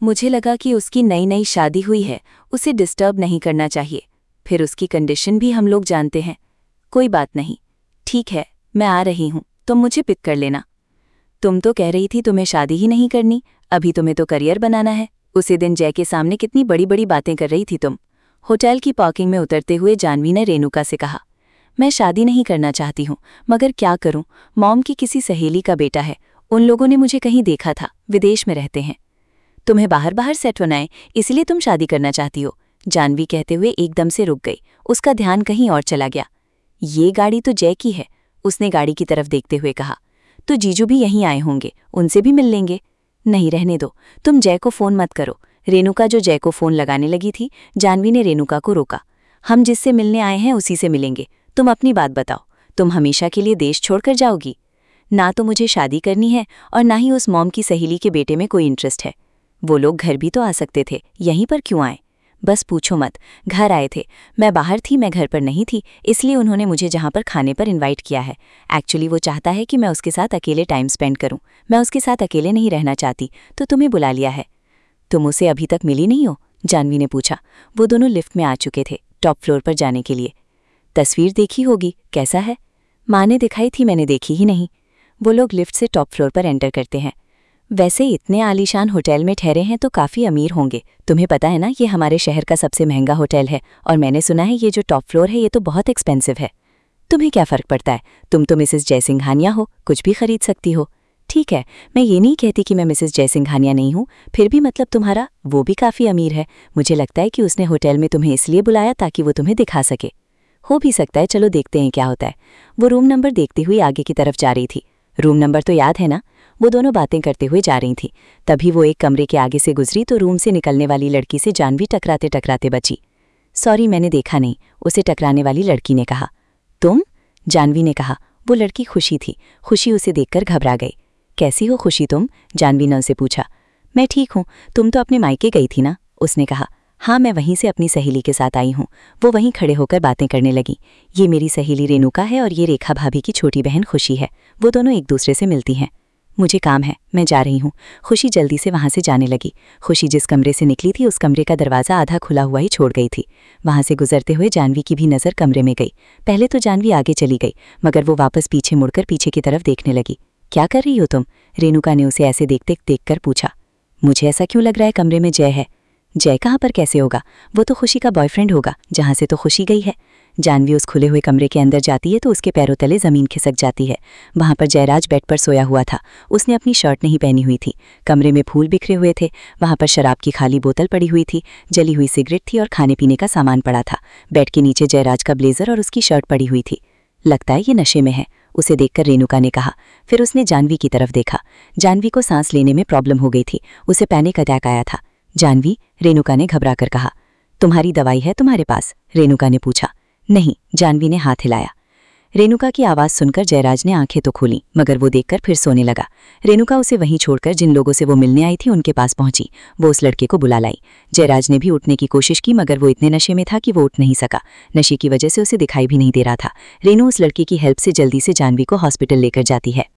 मुझे लगा कि उसकी नई नई शादी हुई है, उसे डिस्टर्ब नहीं करना चाहिए। फिर उसकी कंडीशन भी हम लोग जानते हैं। कोई बात नहीं, ठीक है, मैं आ रही हूँ, तुम मुझे पिक कर लेना। तुम तो कह रही थी तुम्हें शादी ही नहीं करनी, अभी तुम्हें तो करियर बनाना है। उसी दिन जय के सामने कितनी बड़ी बड़ी बातें कर रही थी तुम। होटल की पार्किंग में उतरते हुए जानवी ने रेणुका से कहा, मैं शादी नहीं करना चाहती हूँ, मगर क्या करूँ, मॉम की किसी सहेली का बेटा है, उन लोगों ने मुझे कहीं देखा था, विदेश में रहते हैं। तुम्हें बाहर बाहर सेट होना है, इसलिए तुम शादी करना चाहती हो। जानवी कहते हुए एकदम से रुक गई, उसका ध्यान कहीं और चला गया। ये गाड़ी तो जय की है, उसने गाड़ी की तरफ देखते हुए कहा। तो जीजू भी यहीं आए होंगे, उनसे भी मिल लेंगे। नहीं, रहने दो, तुम जय को फोन मत करो। रेणुका जो जय को फोन लगाने लगी थी, जानवी ने रेणुका को रोका। हम जिससे मिलने आए हैं उसी से मिलेंगे, तुम अपनी बात बताओ, तुम हमेशा के लिए देश छोड़कर जाओगी? ना तो मुझे शादी करनी है और ना ही उस मॉम की सहेली के बेटे में कोई इंटरेस्ट है। वो लोग घर भी तो आ सकते थे, यहीं पर क्यों आए? बस पूछो मत, घर आए थे, मैं बाहर थी, मैं घर पर नहीं थी, इसलिए उन्होंने मुझे जहाँ पर खाने पर इनवाइट किया है। एक्चुअली वो चाहता है कि मैं उसके साथ अकेले टाइम स्पेंड करूँ, मैं उसके साथ अकेले नहीं रहना चाहती, तो तुम्हें बुला लिया है। तुम उसे अभी तक मिली नहीं हो? जानवी ने पूछा। वो दोनों लिफ्ट में आ चुके थे, टॉप फ्लोर पर जाने के लिए। तस्वीर देखी होगी, कैसा है? माँ ने दिखाई थी, मैंने देखी ही नहीं। वो लोग लिफ्ट से टॉप फ्लोर पर एंटर करते हैं। वैसे इतने आलीशान होटल में ठहरे हैं तो काफ़ी अमीर होंगे। तुम्हें पता है ना, ये हमारे शहर का सबसे महंगा होटल है, और मैंने सुना है ये जो टॉप फ्लोर है ये तो बहुत एक्सपेंसिव है। तुम्हें क्या फ़र्क पड़ता है, तुम तो मिसेस जयसिंघानिया हो, कुछ भी खरीद सकती हो। ठीक है, मैं ये नहीं कहती कि मैं मिसेस जयसिंघानिया नहीं हूँ, फिर भी मतलब तुम्हारा वो भी काफ़ी अमीर है। मुझे लगता है कि उसने होटल में तुम्हें इसलिए बुलाया ताकि वो तुम्हें दिखा सके। हो भी सकता है, चलो देखते हैं क्या होता है। वो रूम नंबर देखती हुई आगे की तरफ जा रही थी। रूम नंबर तो याद है ना? वो दोनों बातें करते हुए जा रही थी। तभी वो एक कमरे के आगे से गुजरी तो रूम से निकलने वाली लड़की से जानवी टकराते टकराते बची। सॉरी, मैंने देखा नहीं, उसे टकराने वाली लड़की ने कहा। तुम? जानवी ने कहा। वो लड़की खुशी थी। खुशी उसे देखकर घबरा गई। कैसी हो खुशी तुम? जानवी ने उसे पूछा। मैं ठीक हूँ, तुम तो अपने मायके गई थी ना? उसने कहा। हाँ, मैं वहीं से अपनी सहेली के साथ आई हूँ। वो वहीं खड़े होकर बातें करने लगी। ये मेरी सहेली रेणुका है और ये रेखा भाभी की छोटी बहन खुशी है। वो दोनों एक दूसरे से मिलती हैं। मुझे काम है, मैं जा रही हूँ। खुशी जल्दी से वहाँ से जाने लगी। खुशी जिस कमरे से निकली थी उस कमरे का दरवाज़ा आधा खुला हुआ ही छोड़ गई थी। वहाँ से गुजरते हुए जानवी की भी नज़र कमरे में गई। पहले तो जानवी आगे चली गई, मगर वो वापस पीछे मुड़कर पीछे की तरफ देखने लगी। क्या कर रही हो तुम? रेणुका ने उसे ऐसे देखते देखकर पूछा। मुझे ऐसा क्यों लग रहा है कमरे में जय है? जय कहाँ पर कैसे होगा? वो तो खुशी का बॉयफ्रेंड होगा, जहाँ से तो खुशी गई है। जानवी उस खुले हुए कमरे के अंदर जाती है तो उसके पैरों तले ज़मीन खिसक जाती है। वहाँ पर जयराज बेड पर सोया हुआ था। उसने अपनी शर्ट नहीं पहनी हुई थी। कमरे में फूल बिखरे हुए थे। वहाँ पर शराब की खाली बोतल पड़ी हुई थी, जली हुई सिगरेट थी और खाने पीने का सामान पड़ा था। बेड के नीचे जयराज का ब्लेजर और उसकी शर्ट पड़ी हुई थी। लगता है ये नशे में है, उसे देखकर रेणुका ने कहा। फिर उसने जानवी की तरफ देखा। जानवी को सांस लेने में प्रॉब्लम हो गई थी, उसे पैनिक अटैक आया था। जानवी, रेणुका ने घबरा कर कहा। तुम्हारी दवाई है तुम्हारे पास? रेणुका ने पूछा। नहीं, जानवी ने हाथ हिलाया। रेणुका की आवाज़ सुनकर जयराज ने आंखें तो खोली, मगर वो देखकर फिर सोने लगा। रेणुका उसे वहीं छोड़कर जिन लोगों से वो मिलने आई थी उनके पास पहुंची। वो उस लड़के को बुला लाई। जयराज ने भी उठने की कोशिश की, मगर वो इतने नशे में था कि वो उठ नहीं सका। नशे की वजह से उसे दिखाई भी नहीं दे रहा था। रेणु उस लड़के की हेल्प से जल्दी से जानवी को हॉस्पिटल लेकर जाती है।